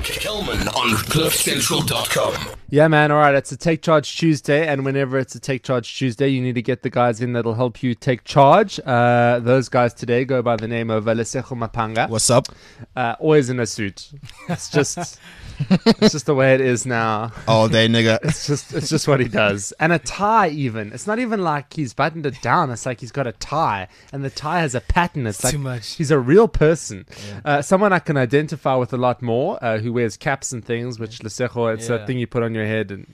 Kelman on CliffCentral.com. Yeah, man. All right. It's a Take Charge Tuesday. And whenever it's a Take Charge Tuesday, you need to get the guys in that'll help you take charge. Those guys today go by the name of Lesego Mapanga. What's up? Always in a suit. It's just... it's just the way it is now. All day, nigga. It's just what he does. And a tie even. It's not even like he's buttoned it down. It's like he's got a tie. And the tie has a pattern. It's like too much. He's a real person. Yeah. Someone I can identify with a lot more, who wears caps and things, which Lesego, it's a thing you put on your head. And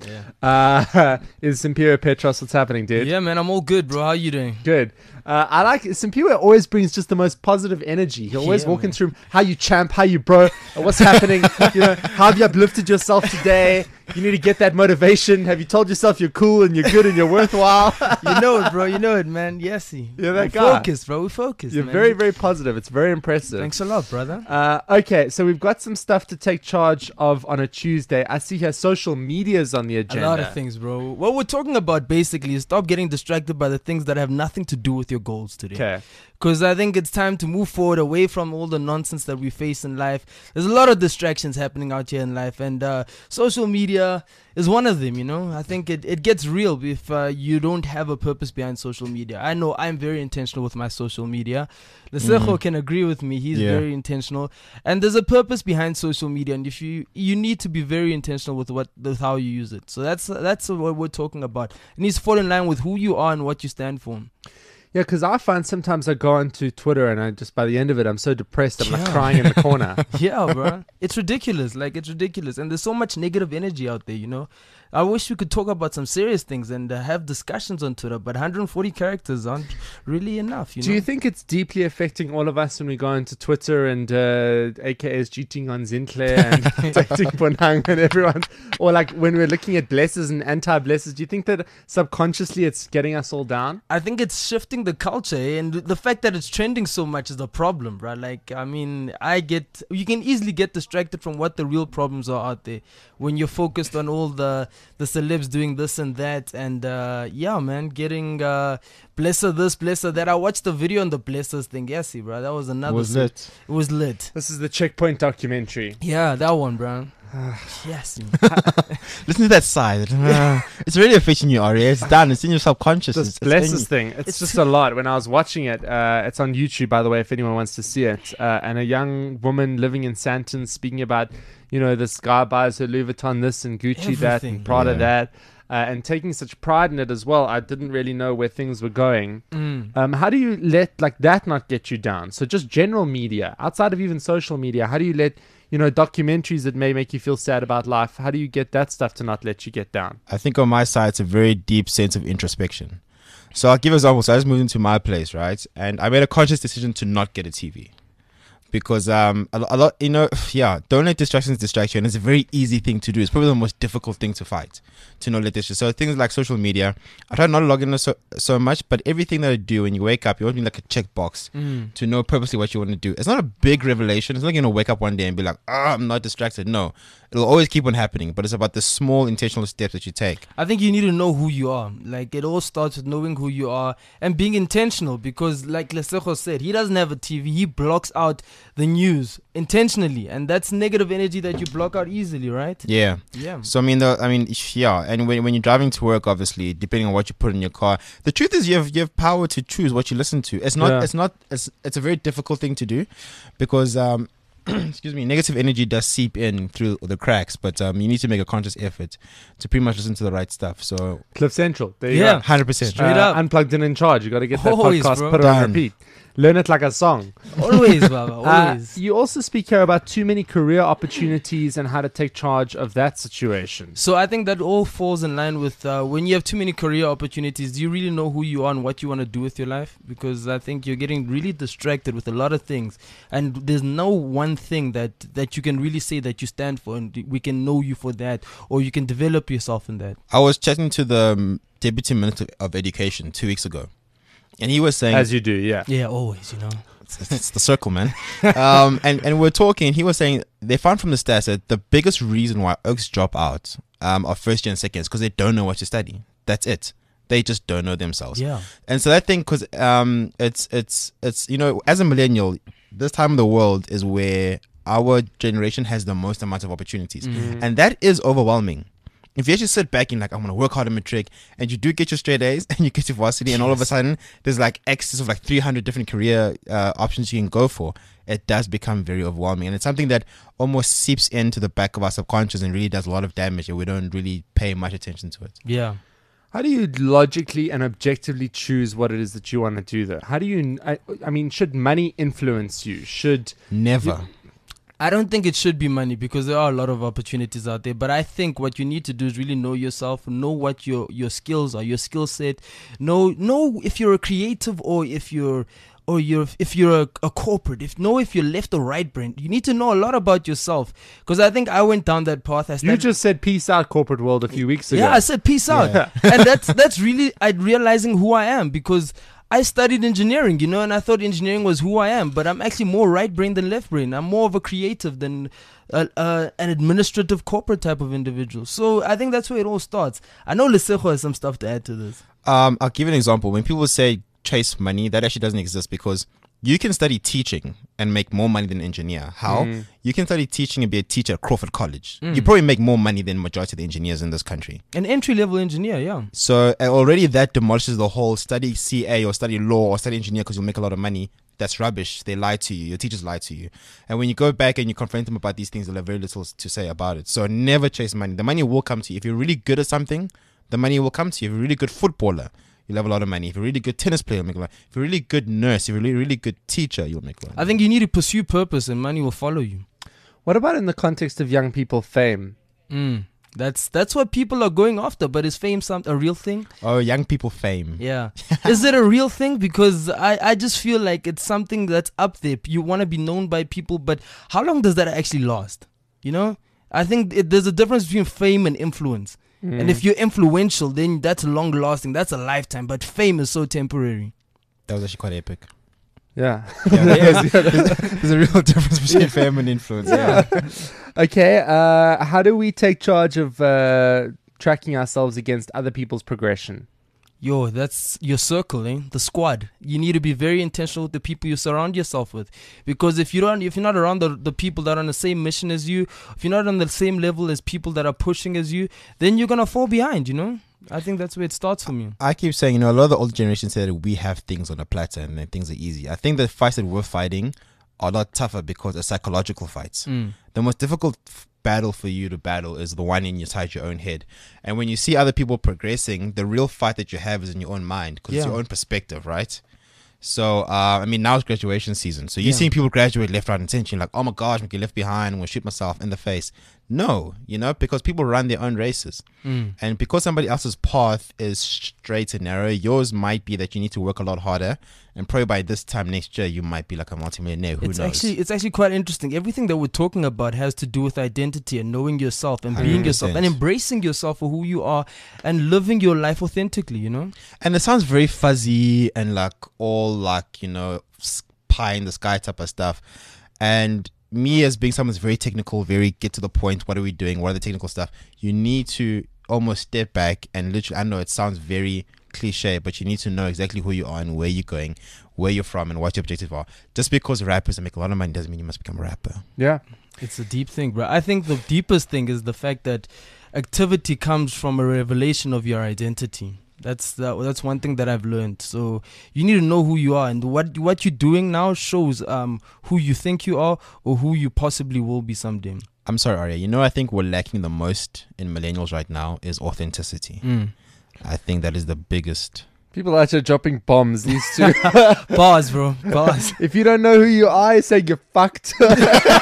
is Simpiwe Petros. What's happening, dude? Yeah, man. I'm all good, bro. How you doing? Good. I like Simpiwe always brings just the most positive energy. He always walk into room. How you champ? How you bro? What's happening? How have you uplifted yourself today? You need to get that motivation. Have you told yourself you're cool and you're good and you're worthwhile? You know it, bro. You know it, man. Yesy. You're that guy. Focused, bro. We're focused. You're man. very, very positive. It's very impressive. Thanks a lot, brother. Okay, so we've got some stuff to take charge of on a Tuesday. I see here social media's on the agenda. A lot of things, bro. What we're talking about basically is stop getting distracted by the things that have nothing to do with your goals today. Okay. Because I think it's time to move forward away from all the nonsense that we face in life. There's a lot of distractions happening out here in life, and social media is one of them, you know. I think it gets real if you don't have a purpose behind social media. I know I'm very intentional with my social media. Lesego can agree with me. He's very intentional. And there's a purpose behind social media, and if you need to be very intentional with how you use it. So that's what we're talking about. It needs to fall in line with who you are and what you stand for. Yeah, because I find sometimes I go onto Twitter and I just by the end of it, I'm so depressed. I'm like crying in the corner. Yeah, bro. It's ridiculous. It's ridiculous. And there's so much negative energy out there, you know. I wish we could talk about some serious things and have discussions on Twitter, but 140 characters aren't really enough, you know. Do you think it's deeply affecting all of us when we go into Twitter and AKA's cheating on Zintle and dating Bonang and everyone? Or like when we're looking at blessers and anti-blessers, do you think that subconsciously it's getting us all down? I think it's shifting the culture, and the fact that it's trending so much is the problem, bro. Like, I mean, you can easily get distracted from what the real problems are out there when you're focused on all the celebs doing this and that, and getting blesser this, blesser that. I watched the video on the blessers thing. Yes, bro, that was another. It was lit. This is the Checkpoint documentary. Yeah, that one, bro. Yes. Listen to that sigh. It's really affecting you, Ari. It's done. It's in your subconscious. This blessers thing. It's just a lot. When I was watching it, it's on YouTube, by the way, if anyone wants to see it. And a young woman living in Sandton speaking about, this guy buys her Louis Vuitton this and Gucci that and Prada that. And taking such pride in it as well. I didn't really know where things were going. How do you let that not get you down? So just general media, outside of even social media, how do you let documentaries that may make you feel sad about life, how do you get that stuff to not let you get down? I think on my side, it's a very deep sense of introspection. So I'll give an example. So I just moved into my place, right? And I made a conscious decision to not get a TV. Because a lot, don't let distractions distract you. And it's a very easy thing to do. It's probably the most difficult thing to fight, to not let distractions. So things like social media, I try not to log in so much, but everything that I do when you wake up, you want to be like a checkbox to know purposely what you want to do. It's not a big revelation. It's not going to wake up one day and be like, I'm not distracted. No, it'll always keep on happening, but it's about the small intentional steps that you take. I think you need to know who you are. Like, it all starts with knowing who you are and being intentional, because like Lesego said, he doesn't have a TV. He blocks out the news intentionally, and that's negative energy that you block out easily, right? Yeah. So and when you're driving to work, obviously, depending on what you put in your car, the truth is you have power to choose what you listen to. It's a very difficult thing to do, because excuse me, negative energy does seep in through the cracks, but you need to make a conscious effort to pretty much listen to the right stuff. So Cliff Central, there you go. 100%. Straight up. Unplugged and in charge. You got to get that Always, podcast, bro. put it on repeat. Learn it like a song. Always, Baba. Always. You also speak here about too many career opportunities and how to take charge of that situation. So I think that all falls in line with when you have too many career opportunities, do you really know who you are and what you want to do with your life? Because I think you're getting really distracted with a lot of things, and there's no one thing that you can really say that you stand for, and we can know you for that, or you can develop yourself in that. I was chatting to the Deputy Minister of Education 2 weeks ago, and he was saying, as you do, yeah. Yeah, always, It's the circle, man. And we're talking, and he was saying they found from the stats that the biggest reason why Oaks drop out of first year and second is because they don't know what to study. That's it. They just don't know themselves. Yeah. And so that thing, because it's as a millennial, this time of the world is where our generation has the most amount of opportunities. And that is overwhelming. If you actually sit back and like, I'm going to work hard in matric, and you do get your straight A's and you get your varsity, and all of a sudden there's like excess of like 300 different career options you can go for, it does become very overwhelming. And it's something that almost seeps into the back of our subconscious and really does a lot of damage, and we don't really pay much attention to it. Yeah. How do you logically and objectively choose what it is that you want to do, though? How do you, I mean, should money influence you? Never. I don't think it should be money, because there are a lot of opportunities out there. But I think what you need to do is really know yourself, know what your skills are, your skill set. Know if you're a creative or if you're a corporate. If you're left or right brain. You need to know a lot about yourself, because I think I went down that path. You just said peace out, corporate world, a few weeks ago. Yeah, I said peace out, and that's really realizing who I am, because I studied engineering, and I thought engineering was who I am, but I'm actually more right brain than left brain. I'm more of a creative than an administrative corporate type of individual. So I think that's where it all starts. I know Lesego has some stuff to add to this. I'll give you an example. When people say chase money, that actually doesn't exist, because you can study teaching and make more money than an engineer. How? You can study teaching and be a teacher at Crawford College. You probably make more money than majority of the engineers in this country. An entry-level engineer, yeah. So already that demolishes the whole study CA or study law or study engineer because you'll make a lot of money. That's rubbish. They lie to you. Your teachers lie to you. And when you go back and you confront them about these things, they'll have very little to say about it. So never chase money. The money will come to you. If you're really good at something, the money will come to you. If you're a really good footballer, you'll have a lot of money. If you're a really good tennis player, you'll make a lot. If you're a really good nurse, if you're a really, really good teacher, you'll make a lot. I think you need to pursue purpose, and money will follow you. What about in the context of young people fame? That's what people are going after. But is fame a real thing? Oh, young people fame. Yeah. Is it a real thing? Because I just feel like it's something that's up there. You want to be known by people, but how long does that actually last? I think there's a difference between fame and influence. And if you're influential, then that's long lasting. That's a lifetime. But fame is so temporary. That was actually quite epic. Yeah. There's a real difference between fame and influence. Yeah. Okay. How do we take charge of tracking ourselves against other people's progression? Yo, that's your circle, the squad. You need to be very intentional with the people you surround yourself with, because if you're not around the people that are on the same mission as you, if you're not on the same level as people that are pushing as you, then you're gonna fall behind. I think that's where it starts for me. I keep saying, a lot of the older generation said that we have things on a platter and then things are easy. I think the fights that we're fighting are a lot tougher because they're psychological fights. The most difficult battle for you to battle is the one inside your own head. And when you see other people progressing, the real fight that you have is in your own mind, because it's your own perspective, right? So, now it's graduation season. So you're seeing people graduate left, right, and center. You're like, oh my gosh, I'm getting left behind. I'm going to shoot myself in the face. No, because people run their own races. And because somebody else's path is straight and narrow, yours might be that you need to work a lot harder. And probably by this time next year, you might be like a multimillionaire. Who knows? It's actually quite interesting. Everything that we're talking about has to do with identity and knowing yourself and being yourself and embracing yourself for who you are and living your life authentically, And it sounds very fuzzy and pie in the sky type of stuff. And me, as being someone who's very technical, very get to the point, what are we doing? What are the technical stuff? You need to almost step back and literally, I know it sounds very cliche, but you need to know exactly who you are and where you're going, where you're from, and what your objectives are. Just because rappers make a lot of money doesn't mean you must become a rapper. Yeah. It's a deep thing, bro. I think the deepest thing is the fact that activity comes from a revelation of your identity. That's one thing that I've learned. So you need to know who you are, and what you're doing now shows who you think you are or who you possibly will be someday. I'm sorry, Arya. I think we're lacking the most in millennials right now is authenticity. I think that is the biggest. People are actually dropping bombs, these two. Bars, bro. Bars. If you don't know who you are, you're saying you're fucked. If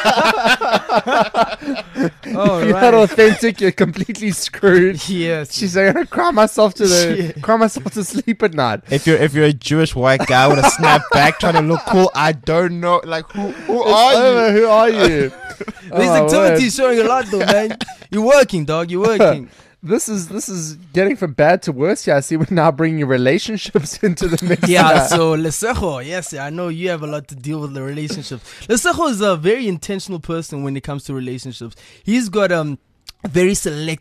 you're not authentic, you're completely screwed. Yes. She's like, I'm gonna cry myself to sleep at night. If you're a Jewish white guy with a snapback trying to look cool, I don't know. Like, who are you? Who are you? These activities showing a lot, though, man. You're working, dog. You're working. This is getting from bad to worse. Yeah, I see we're now bringing relationships into the mix. Yeah, so Lesego, yes, I know you have a lot to deal with the relationships. Lesego is a very intentional person when it comes to relationships. He's got very selective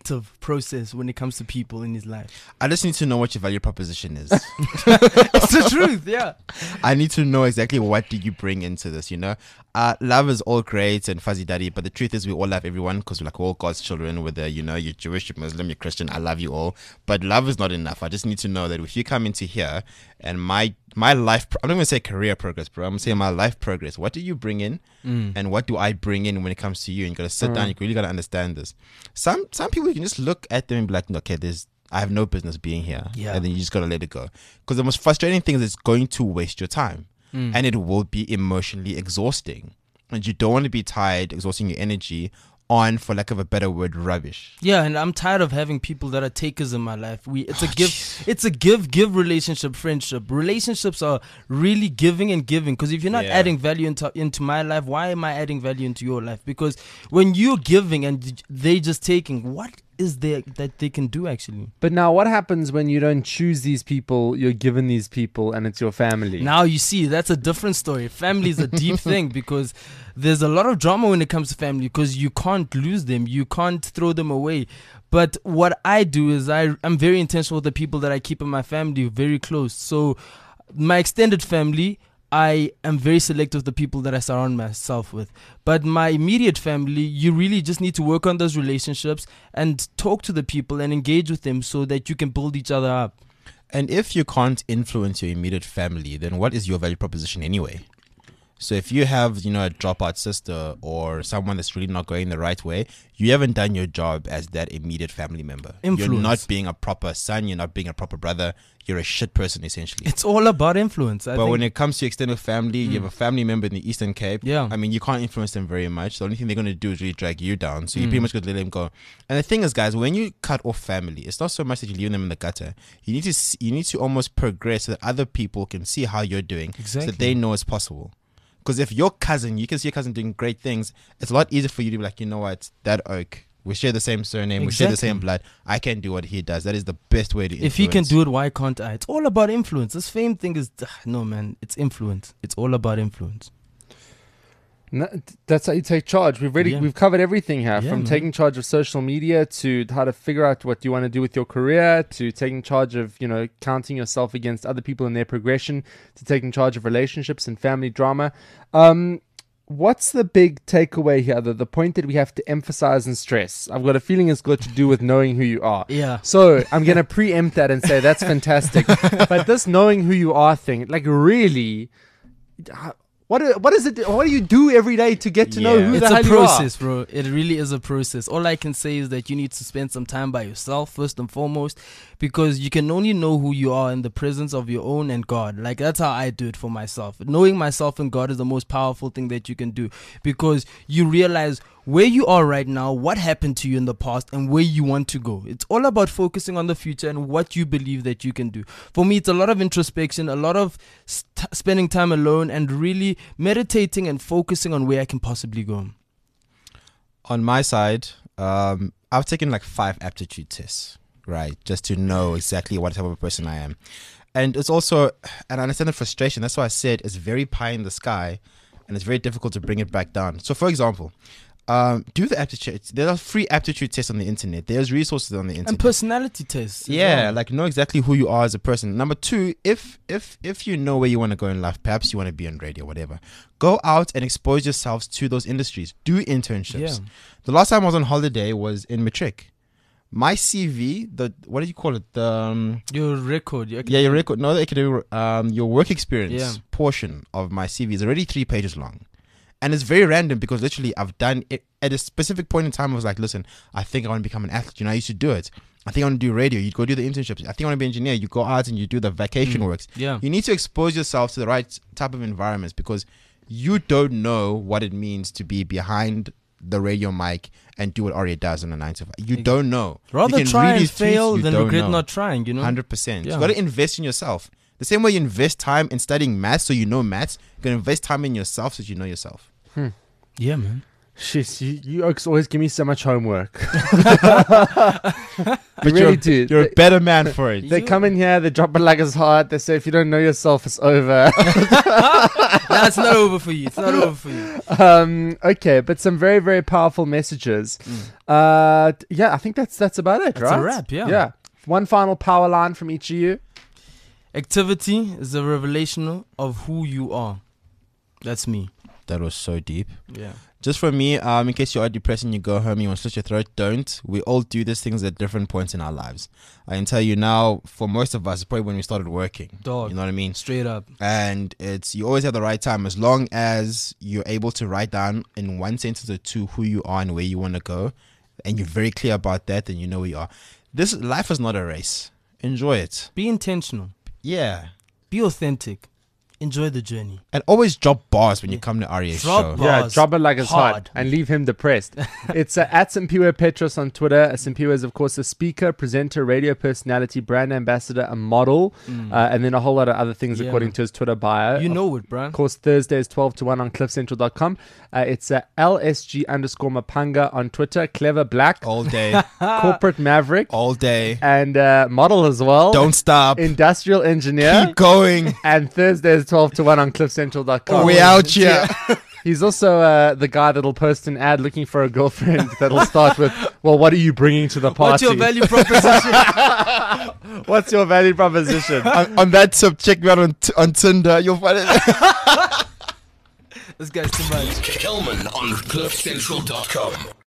process when it comes to people in his life. I just need to know what your value proposition is. It's the truth, yeah. I need to know exactly what do you bring into this, you know? Love is all great and fuzzy daddy, but the truth is we all love everyone because we're like all God's children, whether, you know, you're Jewish, you're Muslim, you're Christian, I love you all. But love is not enough. I just need to know that if you come into here and my life, I'm not going to say career progress, bro. I'm going to say my life progress. What do you bring in and what do I bring in when it comes to you? And you got to sit down, you really got to understand this. Some people, you can just look at them and be like, okay, I have no business being here. Yeah. And then you just got to let it go. Because the most frustrating thing is it's going to waste your time. And it will be emotionally exhausting. And you don't want to be tired, exhausting your energy on, for lack of a better word, rubbish. Yeah, and I'm tired of having people that are takers in my life. It's a give relationship, friendship. Relationships are really giving and giving. Because if you're not adding value into my life, why am I adding value into your life? Because when you're giving and they just taking, what is there that they can do actually? But now what happens when you don't choose these people, you're given these people, and it's your family? Now you see, that's a different story. Family is a deep thing because there's a lot of drama when it comes to family because you can't lose them. You can't throw them away. But what I do is I'm very intentional with the people that I keep in my family very close. So my extended family, I am very selective with the people that I surround myself with. But my immediate family, you really just need to work on those relationships and talk to the people and engage with them so that you can build each other up. And if you can't influence your immediate family, then what is your value proposition anyway? So if you have, you know, a dropout sister or someone that's really not going the right way, you haven't done your job as that immediate family member. Influence. You're not being a proper son. You're not being a proper brother. You're a shit person, essentially. It's all about influence. But when it comes to extended family, you have a family member in the Eastern Cape. Yeah. I mean, you can't influence them very much. The only thing they're going to do is really drag you down. So you pretty much got to let them go. And the thing is, guys, when you cut off family, it's not so much that you leave them in the gutter. You need to almost progress so that other people can see how you're doing, so that they know it's possible. Because if your cousin, you can see your cousin doing great things, it's a lot easier for you to be like, you know what, that oak, we share the same surname, we share the same blood, I can do what he does. That is the best way to influence. If he can do it, why can't I? It's all about influence. This fame thing is, no man, it's influence. It's all about influence. No, that's how you take charge. We've covered everything here, from taking charge of social media to how to figure out what you want to do with your career, to taking charge of, you know, counting yourself against other people in their progression, to taking charge of relationships and family drama. What's the big takeaway here, the point that we have to emphasize and stress? I've got a feeling it's got to do with knowing who you are. Yeah. So I'm going to preempt that and say that's fantastic. But this knowing who you are thing, like really... What is it? What do you do every day to get to know who the hell you are? It's a process, bro. It really is a process. All I can say is that you need to spend some time by yourself first and foremost, because you can only know who you are in the presence of your own and God. Like, that's how I do it for myself. Knowing myself and God is the most powerful thing that you can do, because you realize where you are right now, what happened to you in the past, and where you want to go. It's all about focusing on the future and what you believe that you can do. For me, it's a lot of introspection, a lot of spending time alone, and really meditating and focusing on where I can possibly go. On my side, I've taken like 5 aptitude tests, right? Just to know exactly what type of a person I am. And it's also, and I understand the frustration. That's why I said it's very pie in the sky and it's very difficult to bring it back down. So for example, do the aptitude. There are free aptitude tests on the internet. There's resources on the internet. And personality tests. Yeah, like know exactly who you are as a person. Number 2, if you know where you want to go in life, perhaps you want to be on radio, whatever, go out and expose yourselves to those industries. Do internships. Yeah. The last time I was on holiday was in Matric. My CV, what do you call it? Your record. Your record. No, the academic, your work experience portion of my CV is already 3 pages long. And it's very random because literally I've done it at a specific point in time. I was like, listen, I think I want to become an athlete. You know, I used to do it. I think I want to do radio. You go do the internships. I think I want to be an engineer. You go out and you do the vacation works. Yeah. You need to expose yourself to the right type of environments because you don't know what it means to be behind the radio mic and do what Arya does on a 9 to 5. You don't know. Rather try and fail than regret not trying, you know? 100%. You got to invest in yourself. The same way you invest time in studying maths so you know maths, you're going to invest time in yourself so you know yourself. Yeah, man. Sheesh, you oaks always give me so much homework. But really do. you're a better man for it. They come in here, they drop it like it's hot. They say, if you don't know yourself, it's over. Nah, it's not over for you. It's not over for you. Okay, but some very, very powerful messages. Yeah, I think that's about it, That's right? a wrap, yeah. Yeah. One final power line from each of you. Activity is a revelation of who you are. That's me. That was so deep. Yeah. Just for me, in case you are depressed and you go home, you want to slit your throat, don't. We all do these things at different points in our lives. I can tell you now, for most of us, it's probably when we started working. Dog. You know what I mean? Straight up. And you always have the right time as long as you're able to write down in one sentence or two who you are and where you want to go, and you're very clear about that, then you know where you are. This life is not a race. Enjoy it. Be intentional. Yeah. Be authentic. Enjoy the journey. And always drop bars when you come to Arya's Drop show. bars. Yeah, drop it like it's hot Hard. and leave him depressed. It's at Simpiwe Petros on Twitter. Simpiwe is, of course, a speaker, presenter, radio personality, brand ambassador, a model, and then a whole lot of other things Yeah, according man. to his Twitter bio. You know it, bruh. Of course, Thursdays 12 to 1 on cliffcentral.com. It's LSG_Mapanga on Twitter. Clever Black, All day. corporate maverick, All day. and model as well. Don't stop. Industrial engineer. Keep going. And Thursdays 12 to 1 on cliffcentral.com. We out here. He's also the guy that'll post an ad looking for a girlfriend that'll start with, well, what are you bringing to the party? What's your value proposition? What's your value proposition? on that sub, check me out on Tinder. You'll find it. This guy's too much. Kelman on cliffcentral.com.